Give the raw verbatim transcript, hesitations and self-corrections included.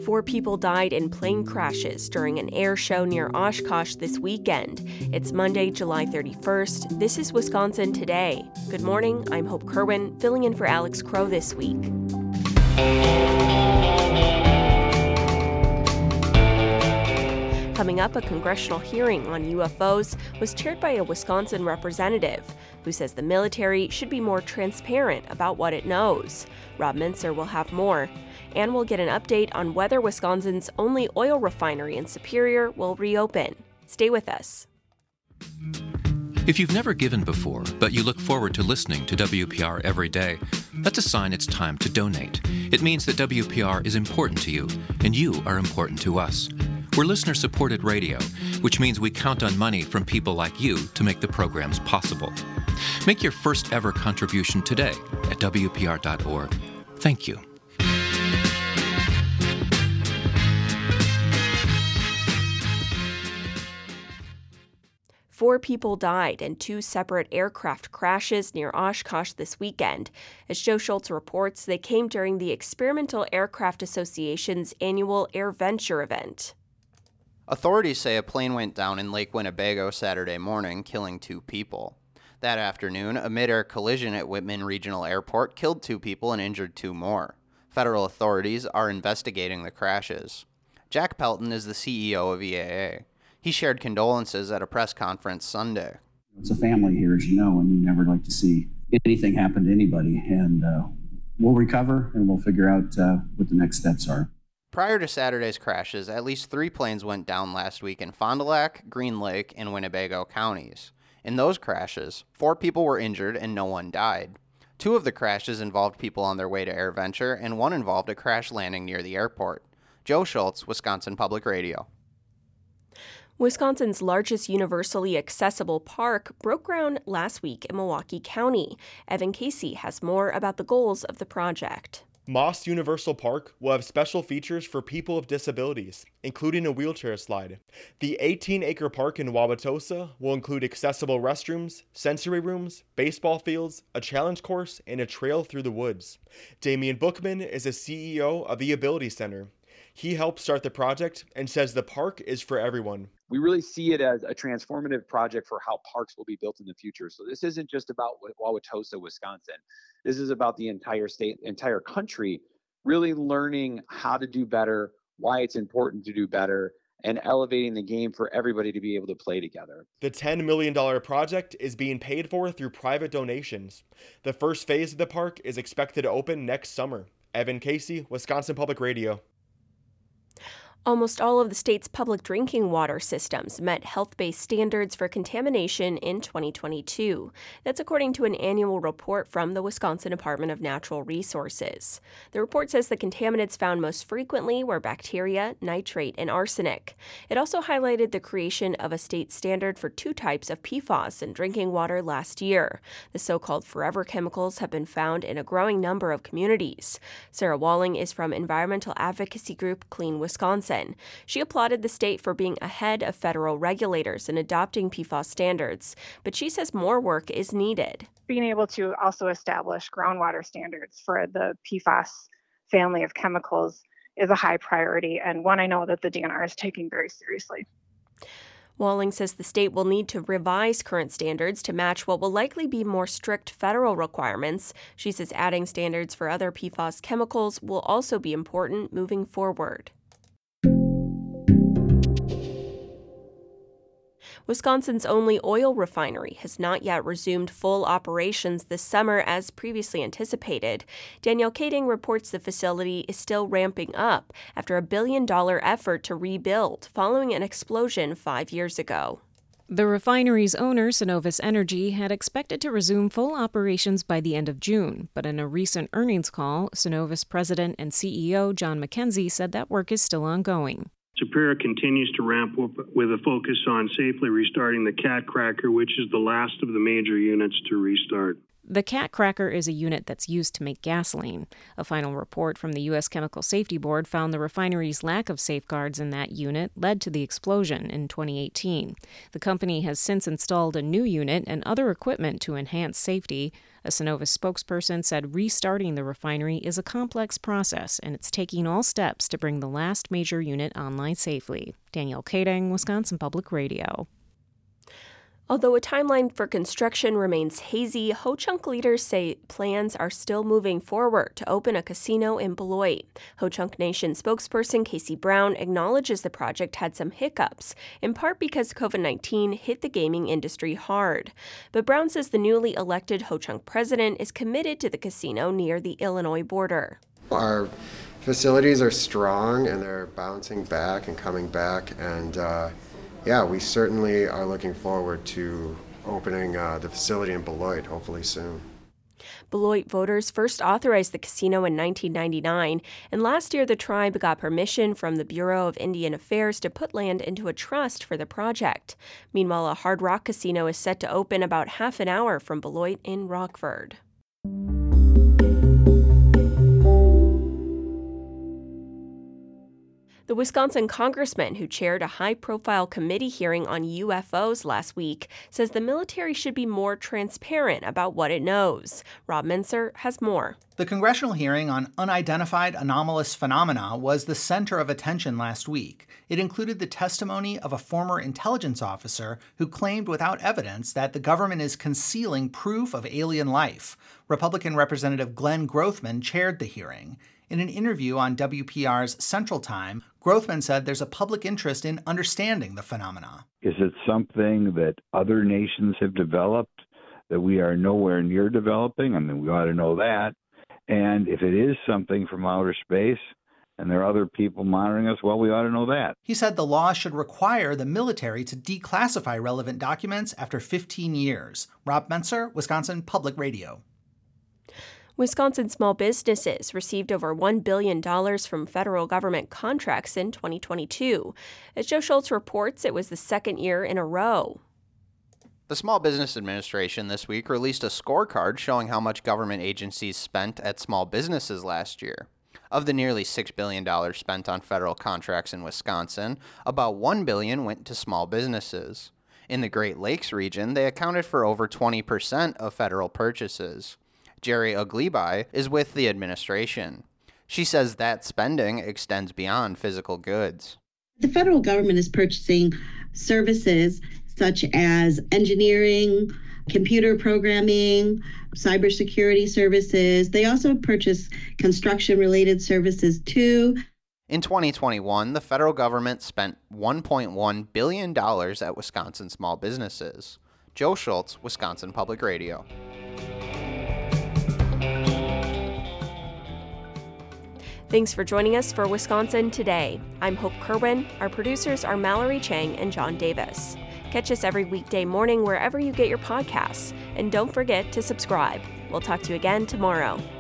Four people died in plane crashes during an air show near Oshkosh this weekend. It's Monday, July thirty-first. This is Wisconsin Today. Good morning, I'm Hope Kerwin, filling in for Alex Crow this week. Coming up, a congressional hearing on U F Os was chaired by a Wisconsin representative who says the military should be more transparent about what it knows. Rob Mincer will have more. And we'll get an update on whether Wisconsin's only oil refinery in Superior will reopen. Stay with us. If you've never given before, but you look forward to listening to W P R every day, that's a sign it's time to donate. It means that W P R is important to you, and you are important to us. We're listener-supported radio, which means we count on money from people like you to make the programs possible. Make your first ever contribution today at W P R dot org. Thank you. Four people died in two separate aircraft crashes near Oshkosh this weekend. As Joe Schultz reports, they came during the Experimental Aircraft Association's annual AirVenture event. Authorities say a plane went down in Lake Winnebago Saturday morning, killing two people. That afternoon, a mid-air collision at Whitman Regional Airport killed two people and injured two more. Federal authorities are investigating the crashes. Jack Pelton is the C E O of E A A. He shared condolences at a press conference Sunday. It's a family here, as you know, and you never like to see anything happen to anybody. And uh, we'll recover and we'll figure out uh, what the next steps are. Prior to Saturday's crashes, at least three planes went down last week in Fond du Lac, Green Lake, and Winnebago counties. In those crashes, four people were injured and no one died. Two of the crashes involved people on their way to AirVenture, and one involved a crash landing near the airport. Joe Schultz, Wisconsin Public Radio. Wisconsin's largest universally accessible park broke ground last week in Milwaukee County. Evan Casey has more about the goals of the project. Moss Universal Park will have special features for people with disabilities, including a wheelchair slide. The eighteen-acre park in Wauwatosa will include accessible restrooms, sensory rooms, baseball fields, a challenge course, and a trail through the woods. Damian Bookman is the C E O of the Ability Center. He helped start the project and says the park is for everyone. We really see it as a transformative project for how parks will be built in the future. So this isn't just about Wauwatosa, Wisconsin. This is about the entire state, entire country, really learning how to do better, why it's important to do better, and elevating the game for everybody to be able to play together. The ten million dollars project is being paid for through private donations. The first phase of the park is expected to open next summer. Evan Casey, Wisconsin Public Radio. Almost all of the state's public drinking water systems met health-based standards for contamination in twenty twenty-two. That's according to an annual report from the Wisconsin Department of Natural Resources. The report says the contaminants found most frequently were bacteria, nitrate, and arsenic. It also highlighted the creation of a state standard for two types of P FAS in drinking water last year. The so-called forever chemicals have been found in a growing number of communities. Sarah Walling is from environmental advocacy group Clean Wisconsin. She applauded the state for being ahead of federal regulators in adopting P FAS standards, but she says more work is needed. Being able to also establish groundwater standards for the P FAS family of chemicals is a high priority, and one I know that the D N R is taking very seriously. Walling says the state will need to revise current standards to match what will likely be more strict federal requirements. She says adding standards for other P FAS chemicals will also be important moving forward. Wisconsin's only oil refinery has not yet resumed full operations this summer as previously anticipated. Danielle Kading reports the facility is still ramping up after a billion-dollar effort to rebuild following an explosion five years ago. The refinery's owner, Cenovus Energy, had expected to resume full operations by the end of June, but in a recent earnings call, Cenovus president and C E O John McKenzie said that work is still ongoing. Superior continues to ramp up with a focus on safely restarting the cat cracker, which is the last of the major units to restart. The cat cracker is a unit that's used to make gasoline. A final report from the U S Chemical Safety Board found the refinery's lack of safeguards in that unit led to the explosion in twenty eighteen. The company has since installed a new unit and other equipment to enhance safety. A Cenovus spokesperson said restarting the refinery is a complex process, and it's taking all steps to bring the last major unit online safely. Danielle Kading, Wisconsin Public Radio. Although a timeline for construction remains hazy, Ho-Chunk leaders say plans are still moving forward to open a casino in Beloit. Ho-Chunk Nation spokesperson Casey Brown acknowledges the project had some hiccups, in part because covid nineteen hit the gaming industry hard. But Brown says the newly elected Ho-Chunk president is committed to the casino near the Illinois border. Our facilities are strong, and they're bouncing back and coming back, and uh, yeah, we certainly are looking forward to opening uh, the facility in Beloit, hopefully soon. Beloit voters first authorized the casino in nineteen ninety-nine, and last year the tribe got permission from the Bureau of Indian Affairs to put land into a trust for the project. Meanwhile, a Hard Rock casino is set to open about half an hour from Beloit in Rockford. The Wisconsin congressman who chaired a high-profile committee hearing on U F Os last week says the military should be more transparent about what it knows. Rob Mincer has more. The congressional hearing on unidentified anomalous phenomena was the center of attention last week. It included the testimony of a former intelligence officer who claimed without evidence that the government is concealing proof of alien life. Republican Representative Glenn Grothman chaired the hearing. In an interview on W P R's Central Time, Grothman said there's a public interest in understanding the phenomena. Is it something that other nations have developed that we are nowhere near developing? I mean, we ought to know that. And if it is something from outer space and there are other people monitoring us, well, we ought to know that. He said the law should require the military to declassify relevant documents after fifteen years. Rob Menser, Wisconsin Public Radio. Wisconsin small businesses received over one billion dollars from federal government contracts in twenty twenty-two. As Joe Schultz reports, it was the second year in a row. The Small Business Administration this week released a scorecard showing how much government agencies spent at small businesses last year. Of the nearly six billion dollars spent on federal contracts in Wisconsin, about one billion dollars went to small businesses. In the Great Lakes region, they accounted for over twenty percent of federal purchases. Jerry Ugliby is with the administration. She says that spending extends beyond physical goods. The federal government is purchasing services such as engineering, computer programming, cybersecurity services. They also purchase construction-related services too. In twenty twenty-one, the federal government spent one point one billion dollars at Wisconsin small businesses. Joe Schultz, Wisconsin Public Radio. Thanks for joining us for Wisconsin Today. I'm Hope Kerwin. Our producers are Mallory Chang and John Davis. Catch us every weekday morning wherever you get your podcasts. And don't forget to subscribe. We'll talk to you again tomorrow.